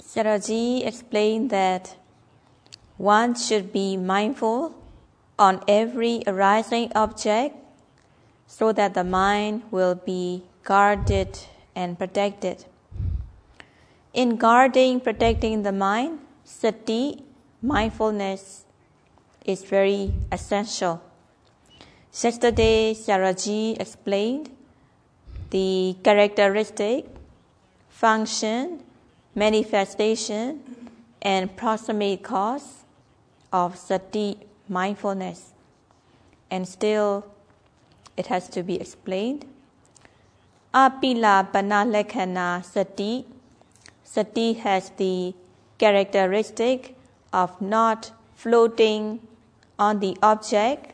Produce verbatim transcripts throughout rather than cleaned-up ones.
Sayadaw explained that one should be mindful on every arising object so that the mind will be guarded and protected. In guarding, protecting the mind, sati, mindfulness, is very essential. Yesterday, Sayadaw explained the characteristic, function, manifestation, and proximate cause of sati, mindfulness. And still, it has to be explained. Apila bana lekhana sati. Sati has the characteristic of not floating on the object.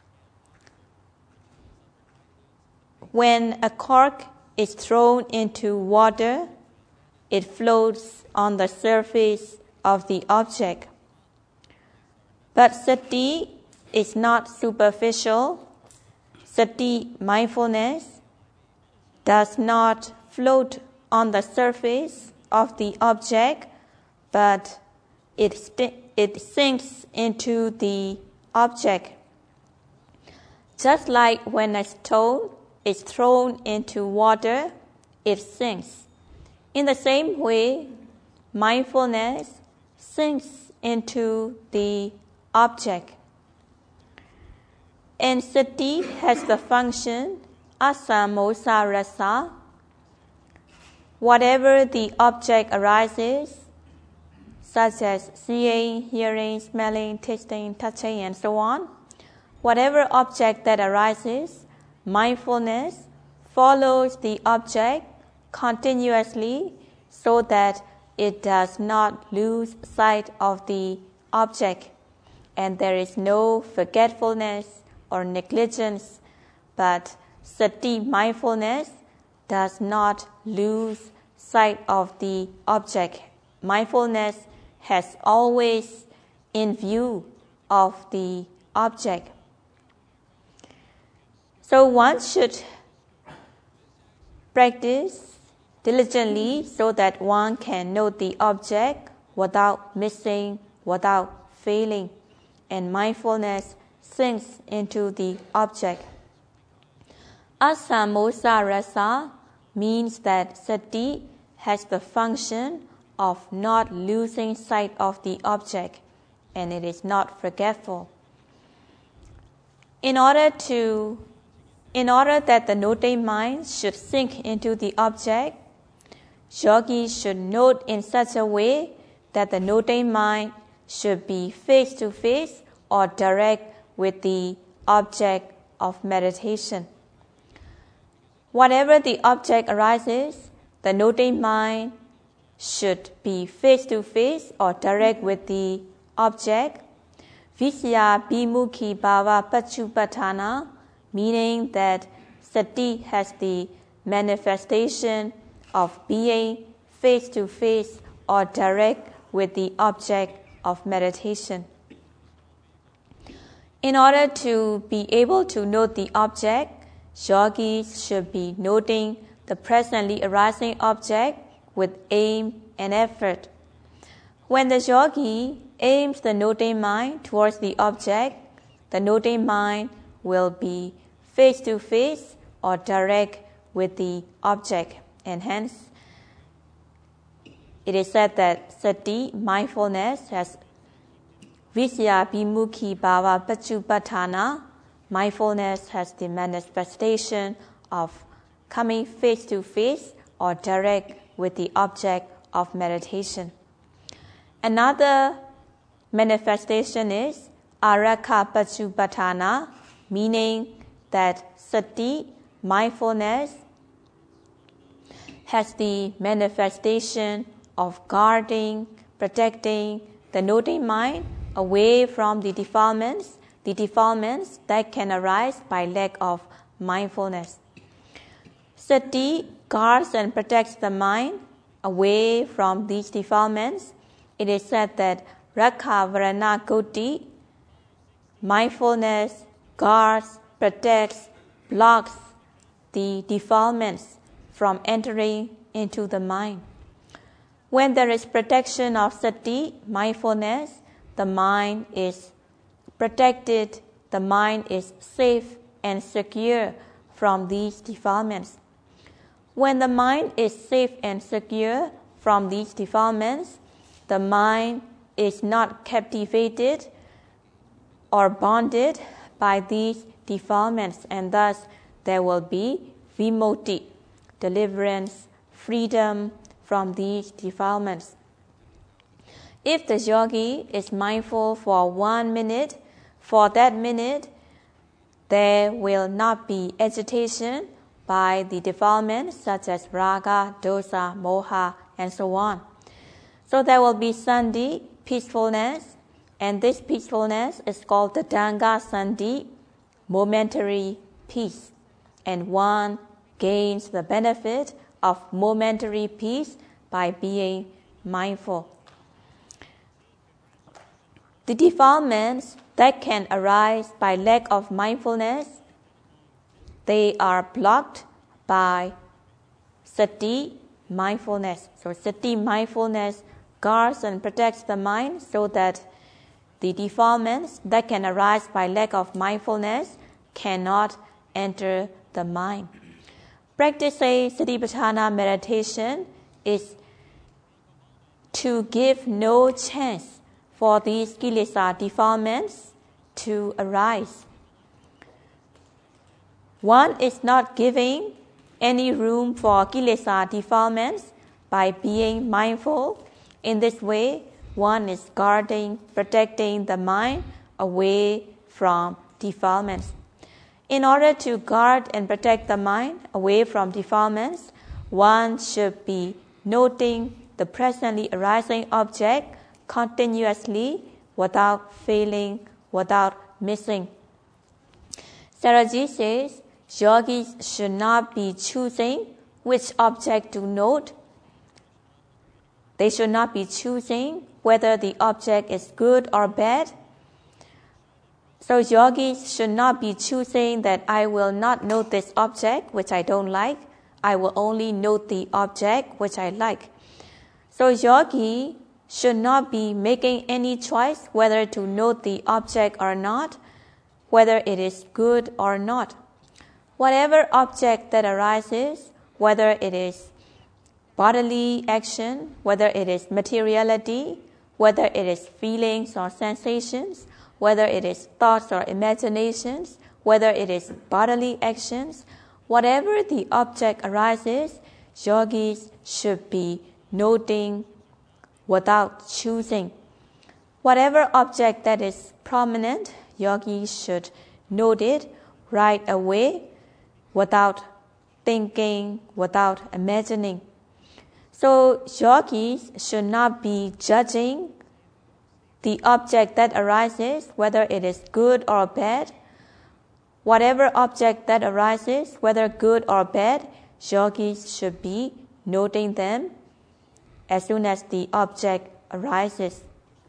When a cork is thrown into water, it floats on the surface of the object. But sati is not superficial. Sati, mindfulness, does not float on the surface of the object, but it, st- it sinks into the object. Just like when a stone is thrown into water, it sinks. In the same way, mindfulness sinks into the object. And sati has the function asamosa rasa. Whatever the object arises, such as seeing, hearing, smelling, tasting, touching, and so on, whatever object that arises, mindfulness follows the object continuously so that it does not lose sight of the object, and there is no forgetfulness or negligence, but sati, mindfulness, does not lose sight of the object. Mindfulness has always in view of the object. So one should practice diligently so that one can note the object without missing, without failing, and mindfulness sinks into the object. Asamosa rasa means that sati has the function of not losing sight of the object, and it is not forgetful. In order to, in order that the noting mind should sink into the object, yogis should note in such a way that the noting mind should be face to face or direct with the object of meditation. Whatever the object arises, the noting mind should be face to face or direct with the object. Visya bimukhi bhava pachupatthana, meaning that sati has the manifestation of being face to face or direct with the object of meditation. In order to be able to note the object, yogis should be noting the presently arising object with aim and effort. When the yogi aims the noting mind towards the object, the noting mind will be face to face or direct with the object, and hence it is said that sati, mindfulness, has visya bimukhi bhava pachupatthana. Mindfulness has the manifestation of coming face to face or direct with the object of meditation. Another manifestation is arakha pachupatthana, meaning that sati, mindfulness, has the manifestation of guarding, protecting the noting mind away from the defilements, the defilements that can arise by lack of mindfulness. Sati guards and protects the mind away from these defilements. It is said that rakha varana koti, mindfulness guards, protects, blocks the defilements from entering into the mind. When there is protection of sati, mindfulness, the mind is protected, the mind is safe and secure from these defilements. When the mind is safe and secure from these defilements, the mind is not captivated or bonded by these defilements, and thus there will be vimukti, deliverance, freedom from these defilements. If the yogi is mindful for one minute, for that minute there will not be agitation by the defilements such as raga, dosa, moha, and so on. So there will be sandhi, peacefulness, and this peacefulness is called the danga sandhi, momentary peace. And one gains the benefit of momentary peace by being mindful. The defilements that can arise by lack of mindfulness, they are blocked by sati, mindfulness. So sati, mindfulness, guards and protects the mind so that the defilements that can arise by lack of mindfulness cannot enter the mind. Practicing Satipatthana meditation is to give no chance for these kilesa defilements to arise. One is not giving any room for kilesa defilements by being mindful. In this way, one is guarding, protecting the mind away from defilements. In order to guard and protect the mind away from defilements, one should be noting the presently arising object continuously without failing, without missing. Saraji says, yogis should not be choosing which object to note. They should not be choosing whether the object is good or bad. So yogis should not be choosing that I will not note this object which I don't like. I will only note the object which I like. So yogi should not be making any choice whether to note the object or not, whether it is good or not. Whatever object that arises, whether it is bodily action, whether it is materiality, whether it is feelings or sensations, whether it is thoughts or imaginations, whether it is bodily actions, whatever the object arises, yogis should be noting without choosing. Whatever object that is prominent, yogis should note it right away without thinking, without imagining. So yogis should not be judging the object that arises, whether it is good or bad. Whatever object that arises, whether good or bad, yogis should be noting them as soon as the object arises.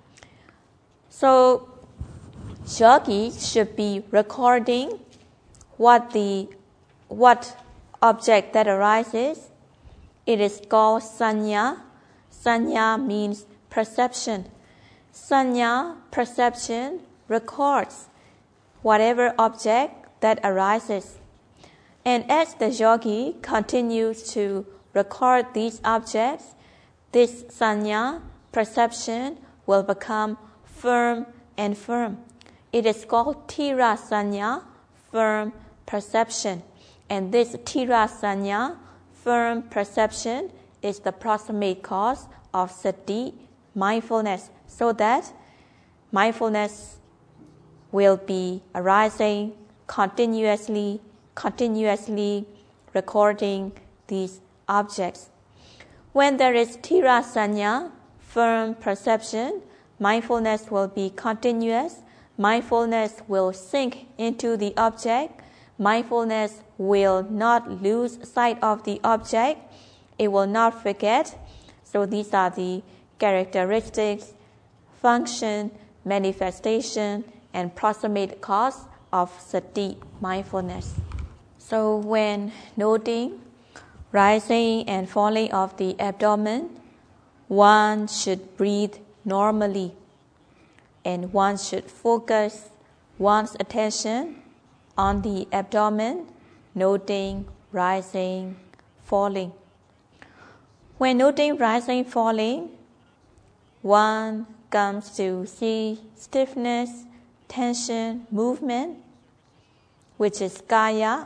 So yogis should be recording what the what object that arises. It is called sanya. Sanya means perception. Sanya, perception, records whatever object that arises. And as the yogi continues to record these objects, this sanya, perception, will become firm and firm. It is called tira sanya, firm perception. And this tira sanya, firm perception, is the proximate cause of sati, mindfulness, so that mindfulness will be arising continuously, continuously recording these objects. When there is tira sanya, firm perception, mindfulness will be continuous. Mindfulness will sink into the object. Mindfulness will not lose sight of the object. It will not forget. So these are the characteristics, function, manifestation, and proximate cause of sati, mindfulness. So when noting rising and falling of the abdomen, one should breathe normally, and one should focus one's attention on the abdomen, noting rising, falling. When noting rising, falling, one comes to see stiffness, tension, movement, which is kaya,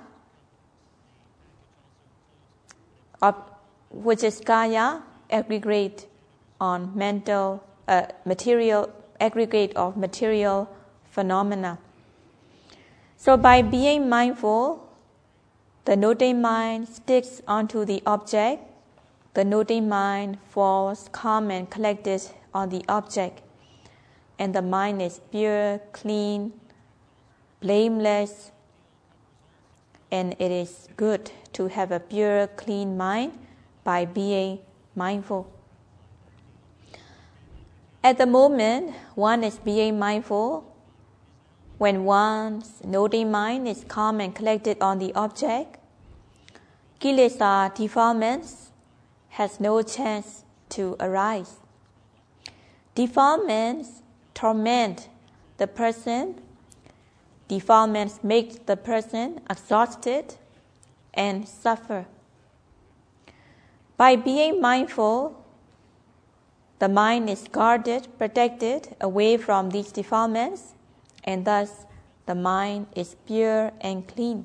which is kaya aggregate on mental, uh, material, aggregate of material phenomena. So by being mindful, the noting mind sticks onto the object. The noting mind falls calm and collected on the object, and the mind is pure, clean, blameless, and it is good to have a pure, clean mind by being mindful. At the moment one is being mindful, when one's noting mind is calm and collected on the object, kilesa defilements has no chance to arise. Defilements torment the person. Defilements make the person exhausted and suffer. By being mindful, the mind is guarded, protected away from these defilements, and thus the mind is pure and clean.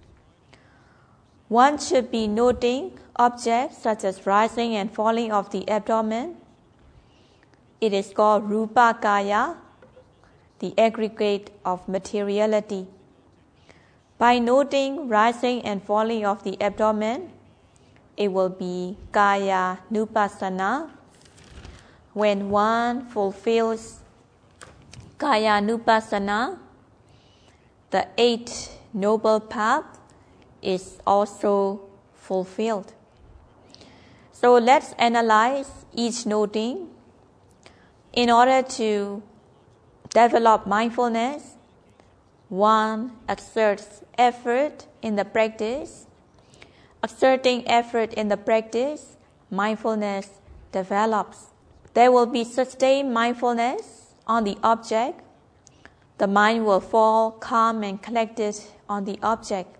One should be noting objects such as rising and falling of the abdomen. It is called rupa kaya, the aggregate of materiality. By noting rising and falling of the abdomen, it will be kaya nupassana. When one fulfills kaya nupassana, the eight noble path is also fulfilled. So let's analyze each noting. In order to develop mindfulness, one exerts effort in the practice. Exerting effort in the practice, mindfulness develops. There will be sustained mindfulness on the object. The mind will fall calm and collected on the object.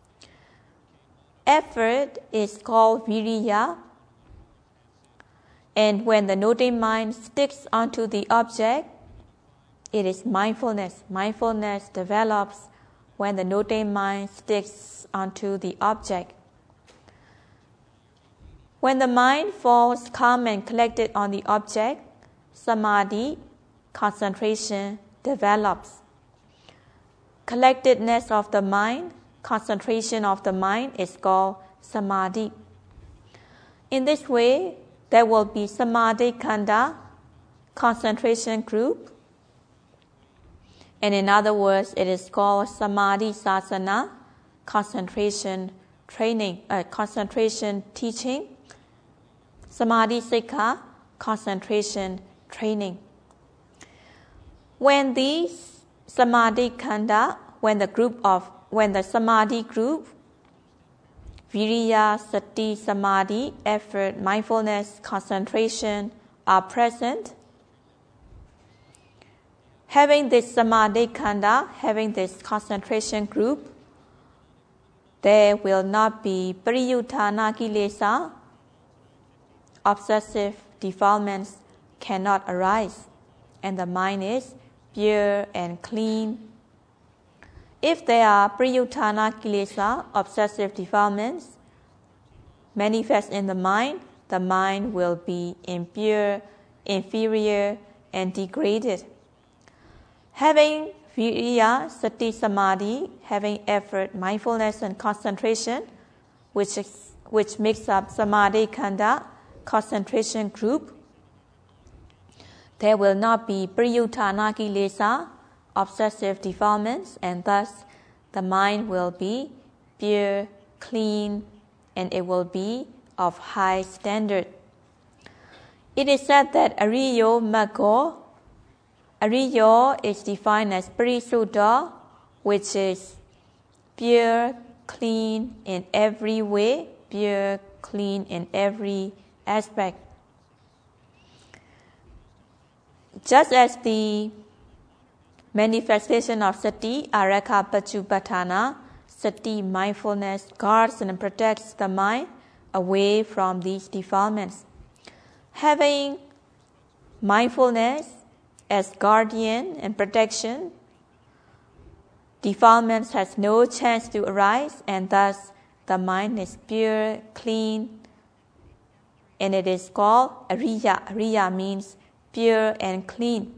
Effort is called viriya, and when the noting mind sticks onto the object, it is mindfulness. Mindfulness develops when the noting mind sticks onto the object. When the mind falls calm and collected on the object, samadhi, concentration, develops. Collectedness of the mind, concentration of the mind is called samadhi. In this way, there will be samadhi khanda, concentration group, and in other words, it is called samadhi sasana, concentration training, uh, concentration teaching, samadhi sikha, concentration training. When these samadhi khanda, when the group of, when the samadhi group, viriya, sati, samadhi, effort, mindfulness, concentration are present, having this samadhi khanda, having this concentration group, there will not be pariyuthana kilesa, obsessive defilements cannot arise, and the mind is pure and clean. If there are priyuthana kilesa, obsessive defilements, manifest in the mind, the mind will be impure, inferior, and degraded. Having viriya, sati, samadhi, having effort, mindfulness, and concentration, which is, which makes up samadhi khanda, concentration group, there will not be priyuthana kilesa, obsessive defilements, and thus the mind will be pure, clean, and it will be of high standard. It is said that Ariyo Maggo, Ariyo is defined as Parisuddha, which is pure, clean in every way, pure, clean in every aspect. just as the manifestation of sati, araka pachupattana, sati, mindfulness, guards and protects the mind away from these defilements. Having mindfulness as guardian and protection, defilements has no chance to arise, and thus the mind is pure, clean, and it is called Ariya. Ariya means pure and clean.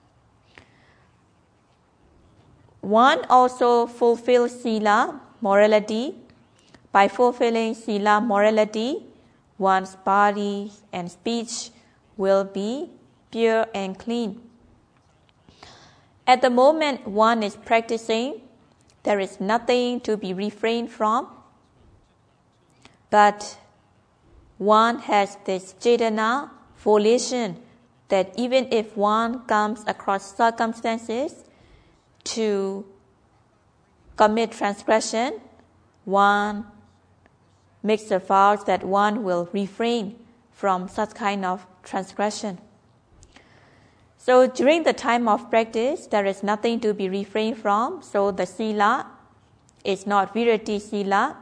One also fulfills sila, morality. By fulfilling sila, morality, one's body and speech will be pure and clean. At the moment one is practicing, there is nothing to be refrained from, but one has this cetana, volition, that even if one comes across circumstances to commit transgression, one makes the vows that one will refrain from such kind of transgression. So during the time of practice, there is nothing to be refrained from, so the sila is not virati sila,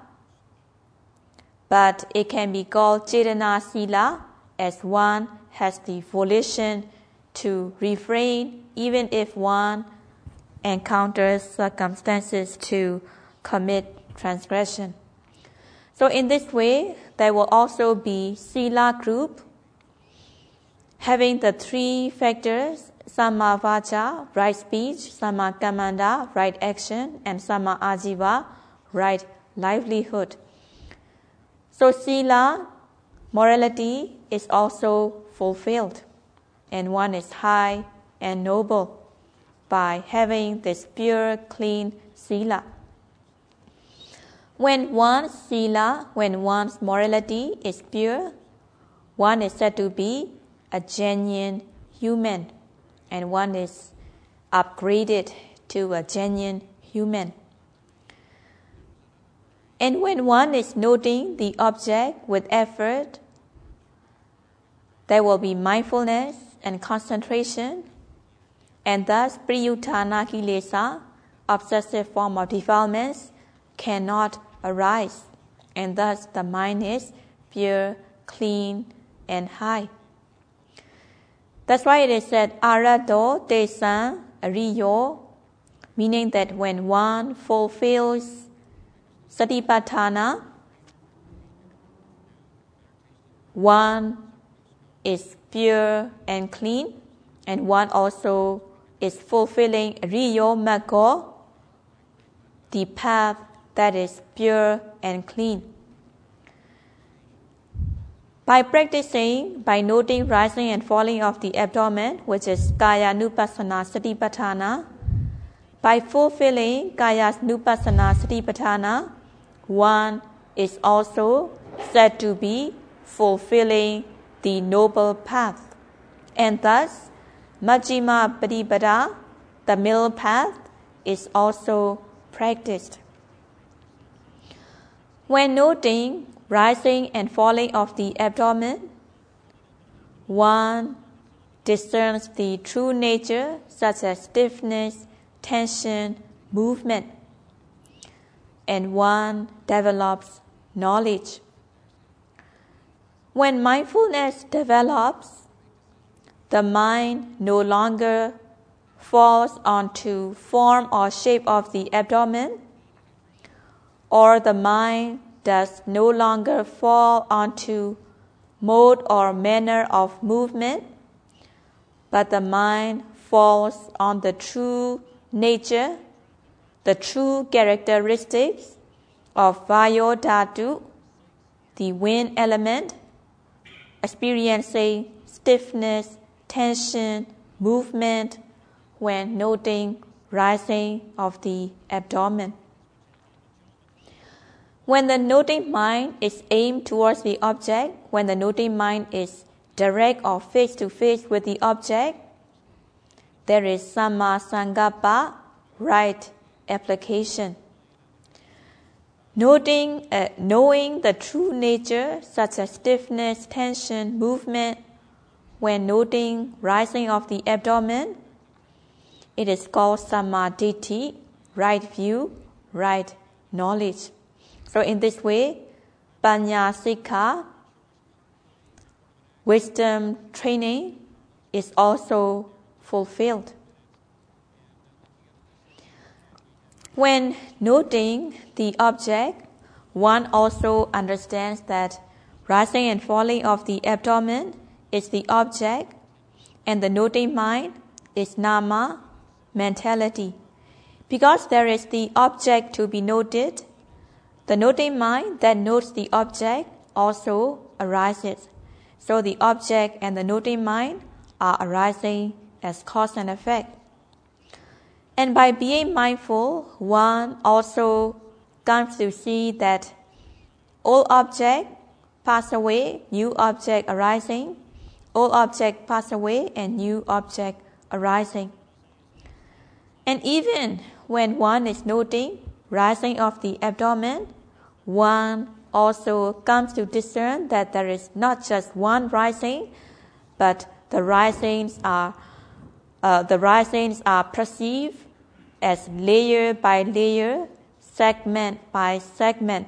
but it can be called cetana sila, as one has the volition to refrain even if one encounters circumstances to commit transgression. So in this way, there will also be sila group having the three factors: samma vacha, right speech; samma kammanta, right action; and samma ajiva, right livelihood. So sila, morality, is also fulfilled, and one is high and noble by having this pure, clean sila. When one's sila, when one's morality is pure, one is said to be a genuine human, and one is upgraded to a genuine human. And when one is noting the object with effort, there will be mindfulness and concentration, and thus priyuttana kilesa, obsessive form of defilements, cannot arise, and thus the mind is pure, clean, and high. That's why it is said arato tesan ariyo, meaning that when one fulfills satipatthana, one is pure and clean, and one also is fulfilling riyo maggo, the path that is pure and clean. By practicing, by noting rising and falling of the abdomen, which is kaya nupassana satipatthana, by fulfilling kaya nupassana satipatthana, one is also said to be fulfilling the noble path, and thus majjhima patipada, the middle path, is also practiced. When noting rising and falling of the abdomen, one discerns the true nature such as stiffness, tension, movement, and one develops knowledge. When mindfulness develops, the mind no longer falls onto form or shape of the abdomen, or the mind does no longer fall onto mode or manner of movement, but the mind falls on the true nature, the true characteristics of Vayo Dhatu, the wind element, experiencing stiffness, tension, movement when noting rising of the abdomen. When the noting mind is aimed towards the object, when the noting mind is direct or face to face with the object, there is samma sankappa, right application. Noting, uh, knowing the true nature such as stiffness, tension, movement, when noting rising of the abdomen, it is called Sammaditthi, right view, right knowledge. So in this way, Panya Sikha, wisdom training, is also fulfilled. When noting the object, one also understands that rising and falling of the abdomen is the object, and the noting mind is nama, mentality. Because there is the object to be noted, the noting mind that notes the object also arises. So the object and the noting mind are arising as cause and effect. And by being mindful, one also comes to see that all objects pass away, new object arising, all objects pass away and new object arising. And even when one is noting rising of the abdomen, one also comes to discern that there is not just one rising, but the risings are uh, the risings are perceived as layer by layer, segment by segment,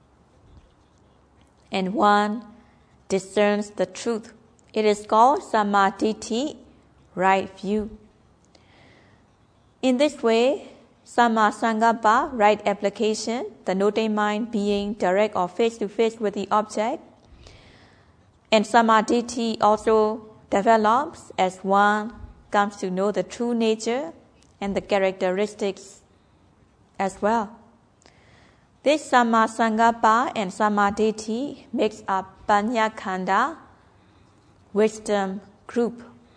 and one discerns the truth. It is called Sammaditthi, right view. In this way, Samma Sankappa, right application, the noting mind being direct or face-to-face with the object, and Sammaditthi also develops as one comes to know the true nature and the characteristics as well. This Samma Sankappa and Sammaditthi makes up Panyakanda, wisdom group.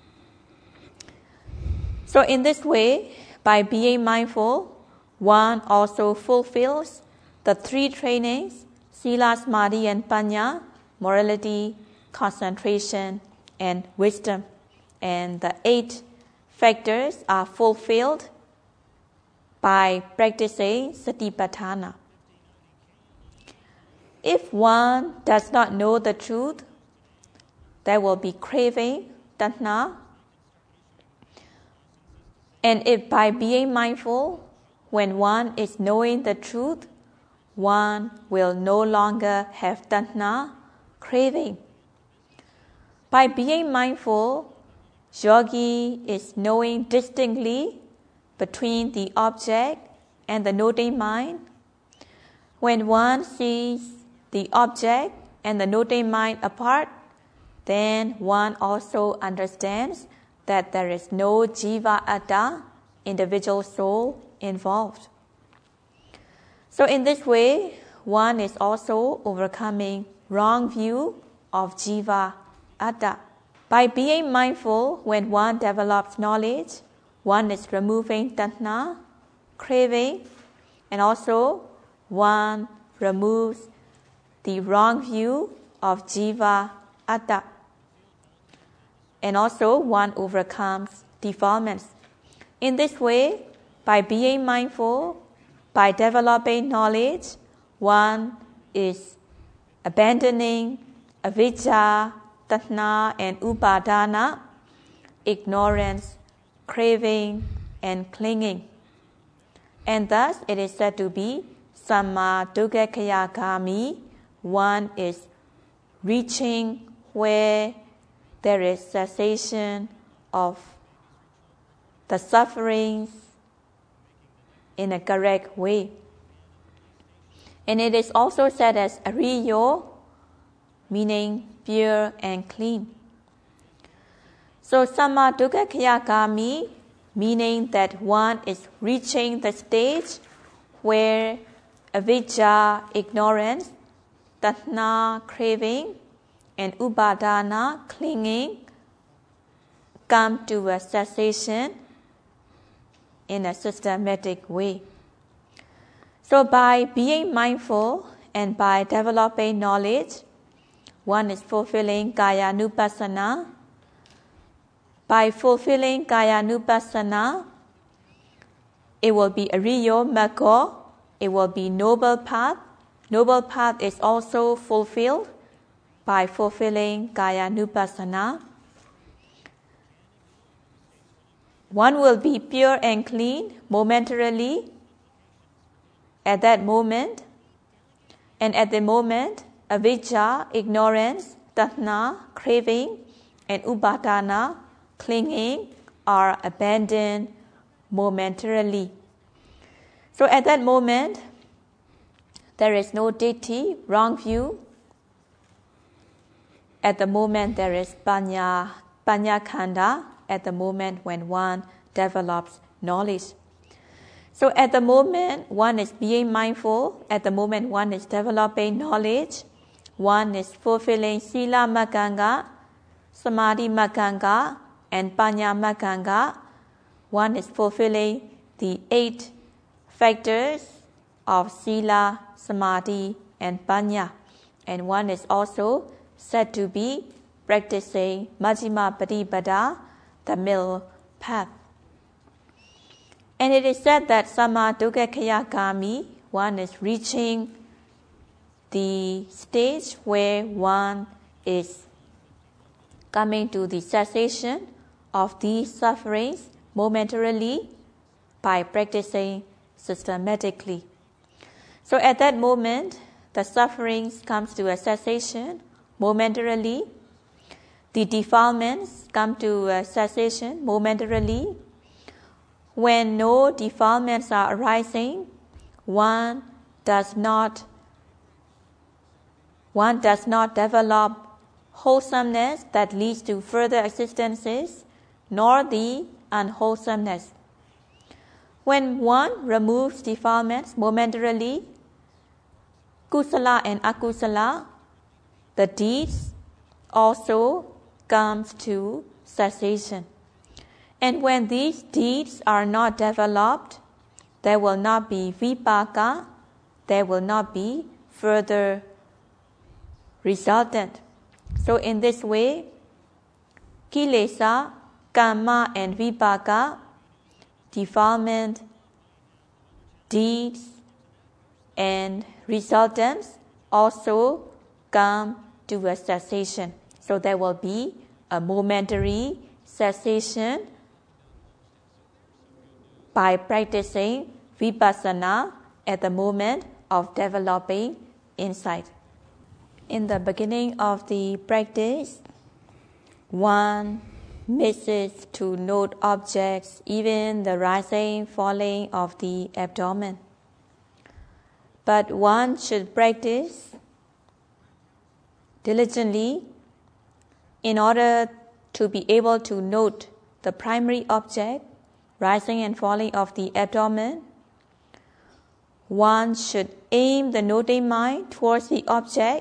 So in this way, by being mindful, one also fulfills the three trainings, Sila, Samadhi, and Panya, morality, concentration, and wisdom. And the eight factors are fulfilled by practicing Satipatthana. If one does not know the truth, there will be craving, tanha. And if by being mindful, when one is knowing the truth, one will no longer have tanha, craving. By being mindful, yogi is knowing distinctly between the object and the noting mind. When one sees the object and the noting mind apart, then one also understands that there is no jiva atta, individual soul, involved. So in this way, one is also overcoming wrong view of jiva atta. By being mindful, when one develops knowledge, one is removing tanha, craving, and also one removes the wrong view of jiva atta. And also one overcomes defilements. In this way, by being mindful, by developing knowledge, one is abandoning avijja, tanha, and upadana, ignorance, craving, and clinging. And thus it is said to be Samma Dukkhakkaya-gami. One is reaching where there is cessation of the sufferings in a correct way. And it is also said as ariyo, meaning pure and clean. So Samma Dukkhakkaya-gami, meaning that one is reaching the stage where avijja, ignorance, tanha, craving, and upadana, clinging, come to a cessation in a systematic way. So by being mindful and by developing knowledge, one is fulfilling Kaya-nupassana. By fulfilling Kaya-nupassana, it will be ariyo maggo, it will be noble path. Noble path is also fulfilled by fulfilling Kaya-nupassana. one will be pure and clean momentarily at that moment, and at the moment, avijja, ignorance, tatna, craving, and upadana, clinging, are abandoned momentarily. So at that moment, there is no ditthi, wrong view. At the moment, there is panya, panya khanda, at the moment when one develops knowledge. So at the moment, one is being mindful. At the moment, one is developing knowledge. One is fulfilling sila magganga, samadhi magganga, and panya magganga. One is fulfilling the eight factors of sila, samadhi, and panya. And one is also said to be practicing Majjhima Patipada, the middle path. And it is said that Samma Dukkhakkaya Gami, one is reaching the stage where one is coming to the cessation of these sufferings momentarily by practicing systematically. So at that moment, the sufferings comes to a cessation momentarily. The defilements come to a cessation momentarily. When no defilements are arising, one does not one does not develop wholesomeness that leads to further existences, nor the unwholesomeness. When one removes defilements momentarily, kusala and akusala, the deeds also comes to cessation. And when these deeds are not developed, there will not be vipaka, there will not be further resultant. So in this way, kilesa, karma, and vipaka, defilement, deeds, and resultants also come to a cessation. So there will be a momentary cessation by practicing vipassana at the moment of developing insight. In the beginning of the practice, one misses to note objects, even the rising, falling of the abdomen. But one should practice diligently in order to be able to note the primary object, rising and falling of the abdomen. One should aim the noting mind towards the object.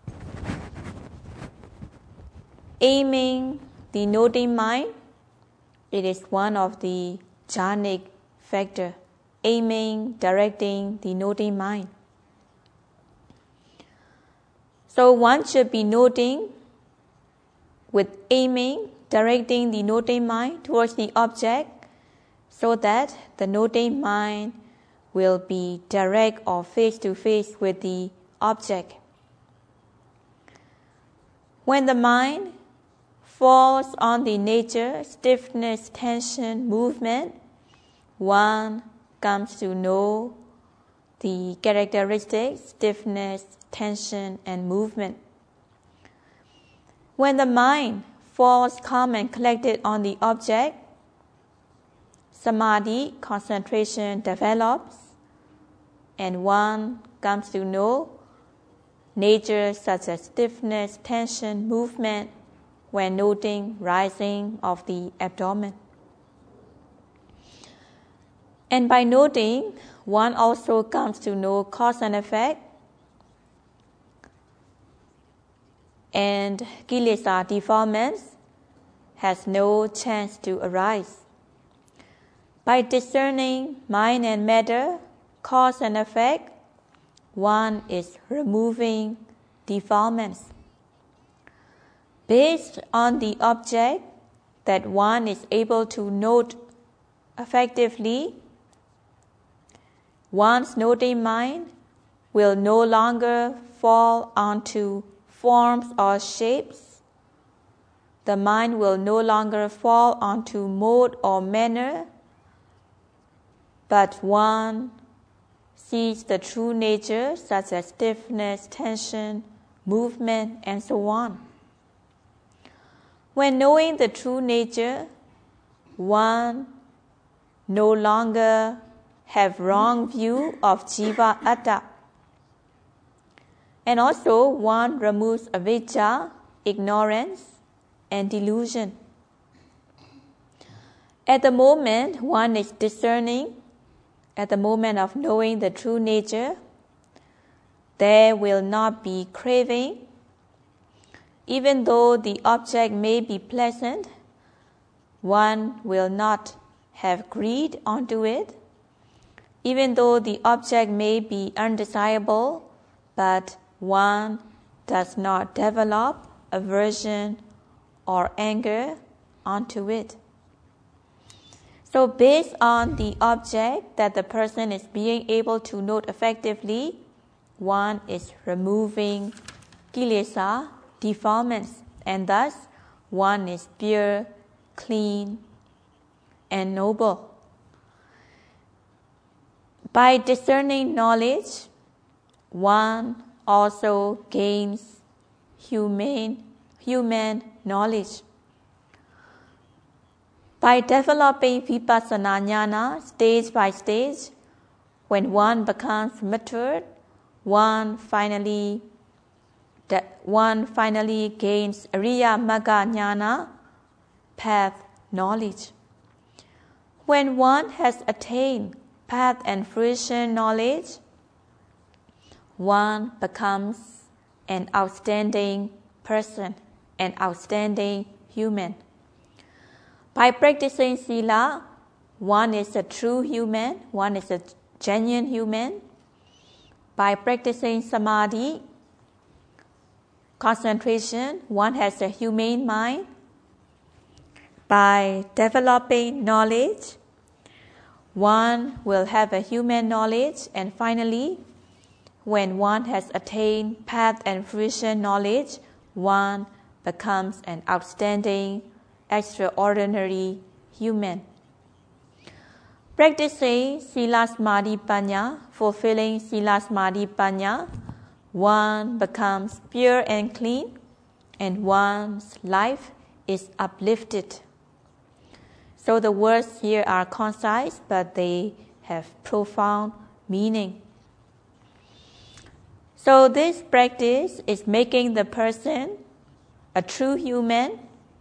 Aiming the noting mind, it is one of the jhanic factor. Aiming, directing the noting mind. So one should be noting with aiming, directing the noting mind towards the object, so that the noting mind will be direct or face-to-face with the object. When the mind falls on the nature, stiffness, tension, movement, one comes to know the characteristics, stiffness, tension, and movement. When the mind falls calm and collected on the object, samadhi, concentration, develops, and one comes to know nature such as stiffness, tension, movement, when noting rising of the abdomen. And by noting, one also comes to know cause and effect, and kilesa, defilements, has no chance to arise. By discerning mind and matter, cause and effect, one is removing defilements. Based on the object that one is able to note effectively, one's noting mind will no longer fall onto forms or shapes, the mind will no longer fall onto mode or manner, but one sees the true nature such as stiffness, tension, movement, and so on. When knowing the true nature, one no longer have wrong view of Jiva Atta. And also one removes avijja, ignorance, and delusion. At the moment one is discerning, at the moment of knowing the true nature, there will not be craving. Even though the object may be pleasant, one will not have greed onto it. Even though the object may be undesirable, but one does not develop aversion or anger onto it. So based on the object that the person is being able to note effectively, one is removing kilesa, defilements, and thus one is pure, clean, and noble. By discerning knowledge, one also gains humane, human knowledge. By developing vipassana jnana stage by stage, when one becomes matured, one finally that one finally gains Ariya Magga Jnana, path knowledge. When one has attained path and fruition knowledge, one becomes an outstanding person, an outstanding human. By practicing sila, one is a true human, one is a genuine human. By practicing samadhi, concentration, one has a humane mind. By developing knowledge, one will have a human knowledge. And finally, when one has attained path and fruition knowledge, one becomes an outstanding, extraordinary human. Practicing Sila Samadhi Panya, fulfilling Sila Samadhi Panya, one becomes pure and clean, and one's life is uplifted. So the words here are concise, but they have profound meaning. So this practice is making the person a true human.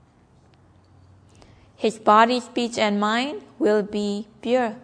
His body, speech, and mind will be pure.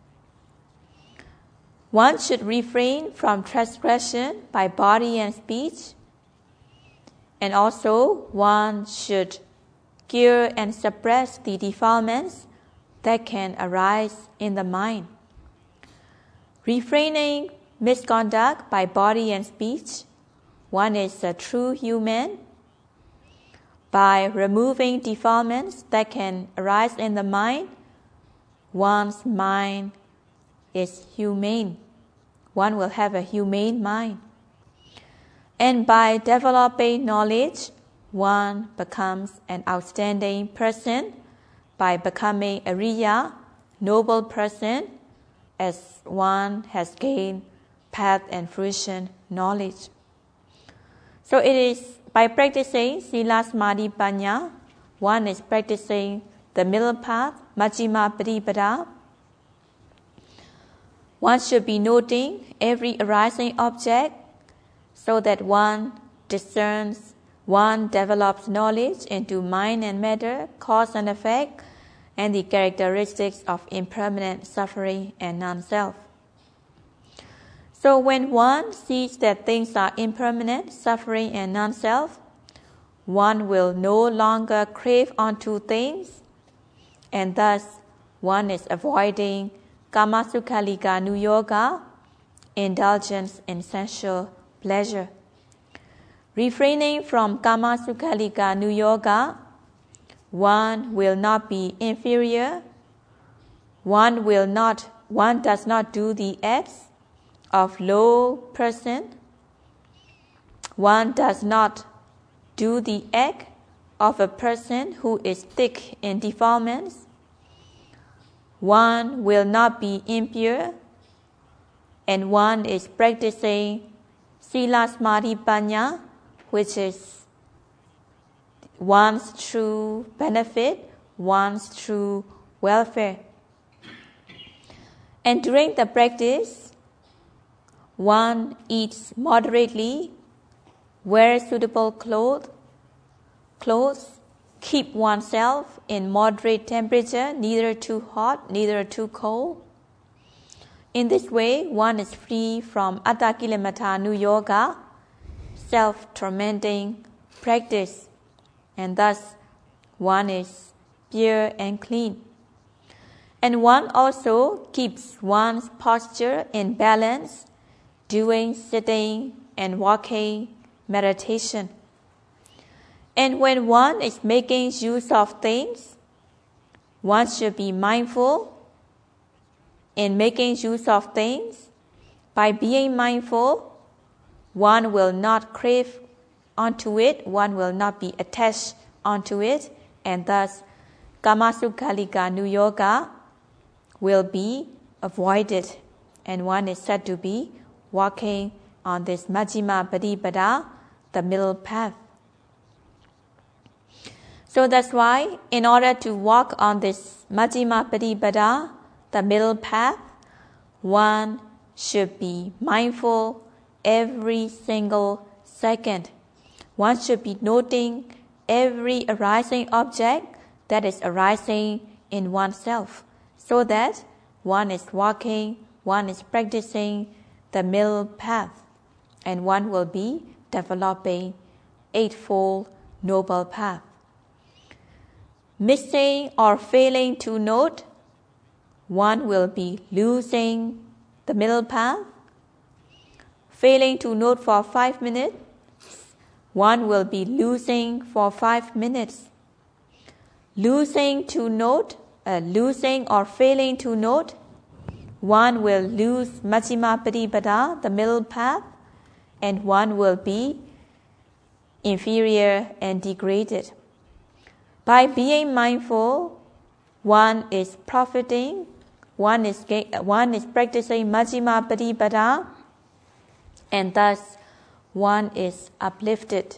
One should refrain from transgression by body and speech. And also, one should cure and suppress the defilements that can arise in the mind. Refraining misconduct by body and speech, one is a true human. By removing defilements that can arise in the mind, one's mind is humane. One will have a humane mind. And by developing knowledge, one becomes an outstanding person by becoming a Ariya, noble person, as one has gained path and fruition knowledge. So it is by practicing Sila Samadhi Panya, one is practicing the middle path, Majjhima Patipada. One should be noting every arising object so that one discerns, one develops knowledge into mind and matter, cause and effect, and the characteristics of impermanent suffering and non-self. So when one sees that things are impermanent, suffering, and non-self, one will no longer crave onto things, and thus one is avoiding Kamasukhalika Nuyoga, indulgence in sensual pleasure. Refraining from Kamasukhalika Nuyoga, one will not be inferior, one will not, one does not do the acts of low person, one does not do the act of a person who is thick in defilements, one will not be impure, and one is practicing Sila Samadhi Panya, which is one's true benefit, one's true welfare. And during the practice, one eats moderately, wears suitable clothes, clothes, keep oneself in moderate temperature, neither too hot, neither too cold. In this way, one is free from Attakilamata Nuyoga, self-tormenting practice, and thus one is pure and clean. And one also keeps one's posture in balance, doing sitting and walking meditation. And when one is making use of things, one should be mindful in making use of things. By being mindful, one will not crave onto it, one will not be attached onto it, and thus Kamasukhalika Nuyoga will be avoided, and one is said to be walking on this Majjhima Padipada, the middle path. So that's why, in order to walk on this Majjhima Padipada, the middle path, one should be mindful every single second. One should be noting every arising object that is arising in oneself, so that one is walking, one is practicing the middle path, and one will be developing Eightfold Noble Path. Missing or failing to note, one will be losing the middle path. Failing to note for five minutes, one will be losing for five minutes. Losing to note, uh, losing or failing to note, one will lose Majjhima Padipada, the middle path, and one will be inferior and degraded. By being mindful, one is profiting, one is, one is practicing Majjhima Padipada, and thus one is uplifted.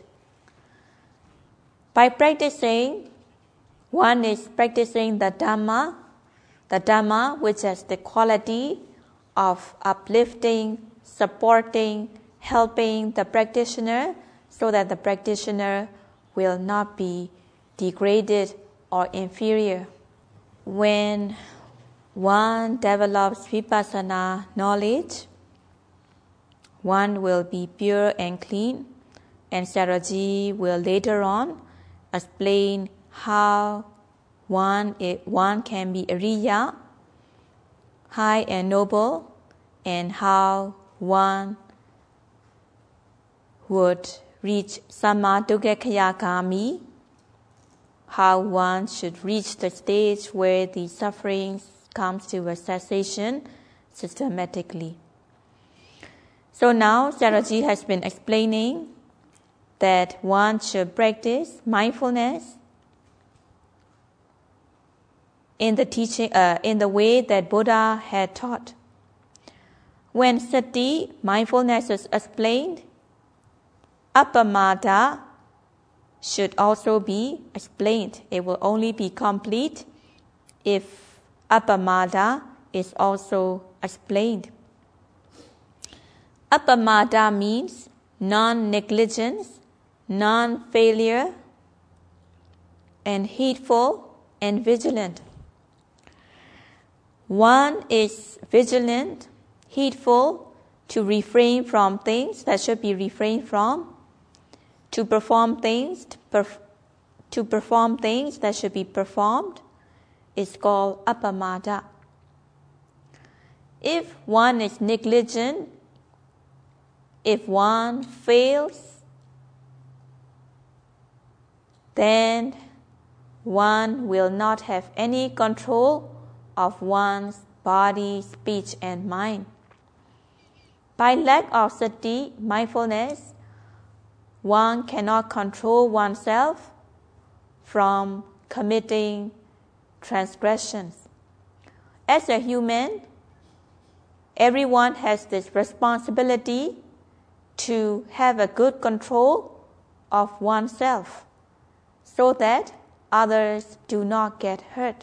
By practicing, one is practicing the Dhamma, the Dhamma which has the quality of uplifting, supporting, helping the practitioner, so that the practitioner will not be degraded or inferior. When one develops Vipassana knowledge, one will be pure and clean, and Sayadaw will later on explain how one, one can be Ariya, high and noble, and how one would reach Sammadukkhayagami, how one should reach the stage where the suffering comes to a cessation systematically. So now Sayadaw has been explaining that one should practice mindfulness in the teaching, uh, in the way that Buddha had taught. When sati, mindfulness, is explained, appamada should also be explained. It will only be complete if appamada is also explained. Appamada means non-negligence, non-failure, and heedful and vigilant. One is vigilant, heedful, to refrain from things that should be refrained from, to perform things, to, perf- to perform things that should be performed, is called appamada. If one is negligent, if one fails, then one will not have any control of one's body, speech, and mind. By lack of sati, mindfulness, one cannot control oneself, from committing transgressions. As a human, everyone has this responsibility to have a good control of oneself so that others do not get hurt.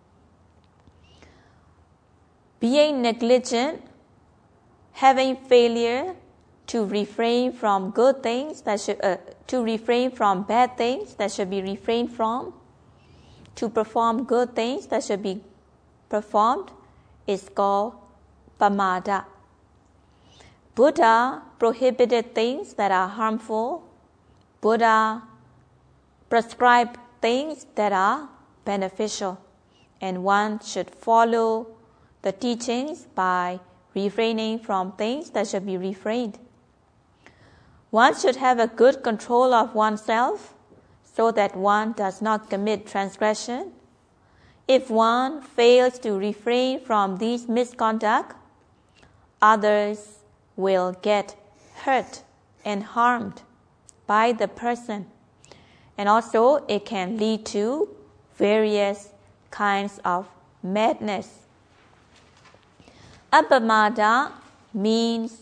Being negligent, having failure to refrain from good things that should, uh, to refrain from bad things that should be refrained from, to perform good things that should be performed, is called pamada. Buddha prohibited things that are harmful. Buddha prescribed things that are beneficial, and one should follow the teachings by refraining from things that should be refrained. One should have a good control of oneself so that one does not commit transgression. If one fails to refrain from these misconduct, others will get hurt and harmed by the person. And also it can lead to various kinds of madness. Apamada means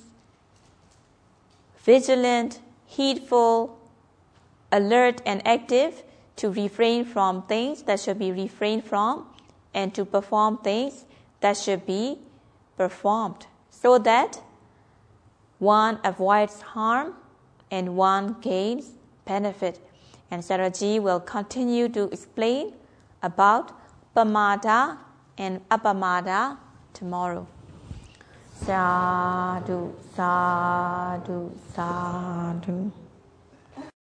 vigilant, heedful, alert and active, to refrain from things that should be refrained from and to perform things that should be performed, so that one avoids harm and one gains benefit. And Sayadaw will continue to explain about pamada and apamada tomorrow. Sadhu, sadhu, sadhu.